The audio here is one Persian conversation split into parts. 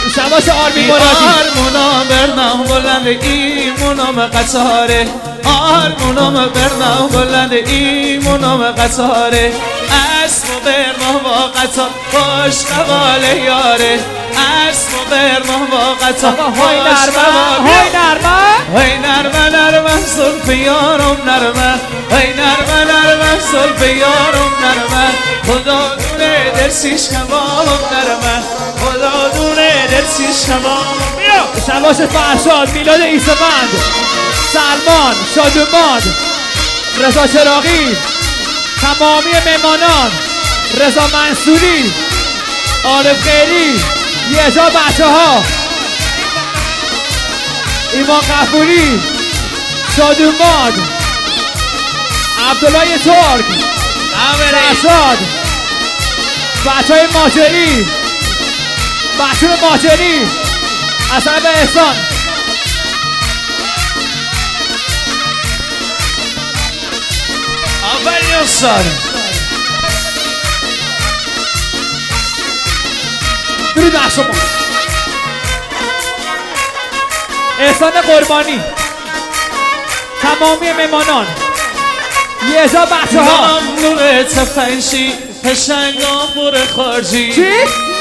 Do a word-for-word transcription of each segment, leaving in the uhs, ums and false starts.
شباش آرمین مرادی آرمونا برنام بلند ایمونم قطاره آرمونم برنام بلند ایمونم قطاره اسم و برنام با قطار خوش قبال یاره اسم و برنام با قطار های نرمه های نرمه های نرمه نرمه زلف یارم نرمه های نرمه نرمه زلف یارم نرمه خدا دونه درسیش کبابم نرمه خدا دونه درسیش کبابم بیا شباش فرشاد میلاد ایسفند سلمان شادوماد رضا چراغی تمامی مهمانان رضا منصوری عارف خیری یه جا بچه ها ایمان غفوری شادوماد عبدالله ترک فرشاد بچه های ماجری بچه های ماجری اصلا به احسان آفرین استاد درود بر شما احسان قربانی تمامی مهمانان یه جا بچه ها نور تفنشی پشنگا بور خارجی چی؟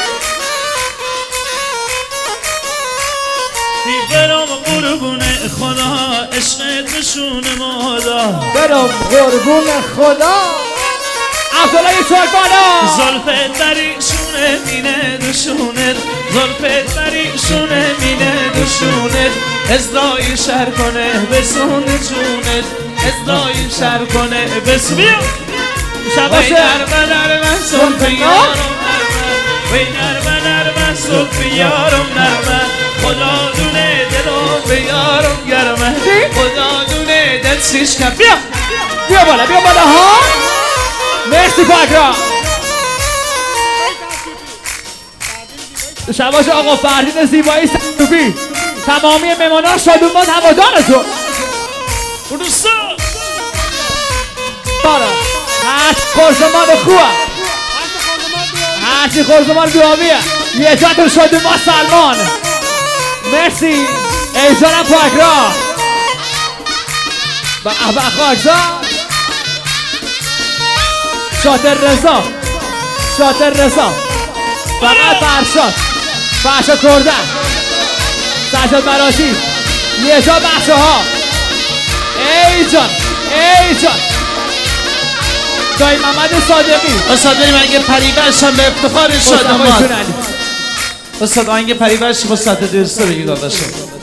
برام قربون خدا عشقت بشون مادا برام قربون خدا عبدالله چهار بالا زلفت بریشونه مینه دوشونت زلفت بریشونه مینه دوشونت ازدای شر کنه بسون جونت ازدای شر کنه بسون بیا شباشه وی نرمه نرمه زلف یارم نرمه وی نرمه نرمه زلف یارم نرمه خدا دونه دلو به یارم گرمه خدا دونه دل سیش کن بیا بیا بالا بیا بالا ها مرسی پاکرا شباش آقا فردین زیبایی سنوبی تمامی مهمانان شادومان هوادار تو روسا بارا هشت خورزمان خوبه هشتی خورزمان بیابیه یه جاتون شادومان سلمان مرسی ایجانم پاکرا و احبه خاکزا شاطر رضا شاطر رضا فقط فرشاد فرشاد کردن سجاد مراشی یه جا بچه ها ای جان ای جان دایی محمد صادقی استاد بریم اگه پریورش هم به افتخار شادمان استاد آهنگ پریورش با سطح درسته بگی داداشم